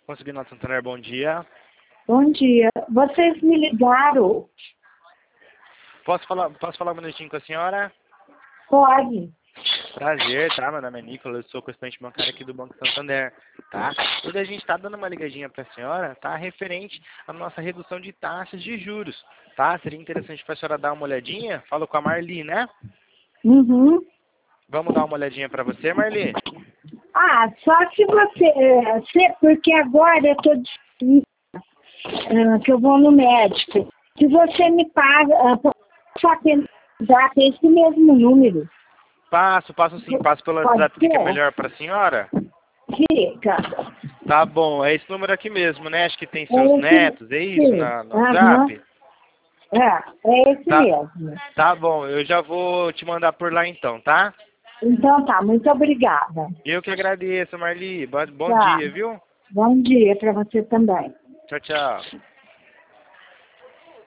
Consignado Santander, bom dia. Bom dia. Vocês me ligaram? Posso falar um minutinho com a senhora? Pode. Prazer, tá? Meu nome é Nicolas, eu sou correspondente bancário aqui do Banco Santander, tá? Hoje a gente tá dando uma ligadinha pra senhora, tá? Referente à nossa redução de taxas de juros, tá? Seria interessante pra senhora dar uma olhadinha? Falo com a Marli, né? Uhum. Vamos dar uma olhadinha pra você, Marli? Ah, só se porque agora eu tô que eu vou no médico. Se você me paga, só dar esse mesmo número. Passo sim, passo pelo Pode WhatsApp, fica ser? melhor pra senhora? Fica. Tá bom, é esse número aqui mesmo, né? Acho que tem É seus esse, netos, é isso, sim. no Aham. WhatsApp? É esse Tá, mesmo. tá bom, eu já vou te mandar por lá então, tá? Então tá, muito obrigada. Eu que agradeço, Marli. Bom Tá. dia, viu? Bom dia para você também. Tchau, tchau.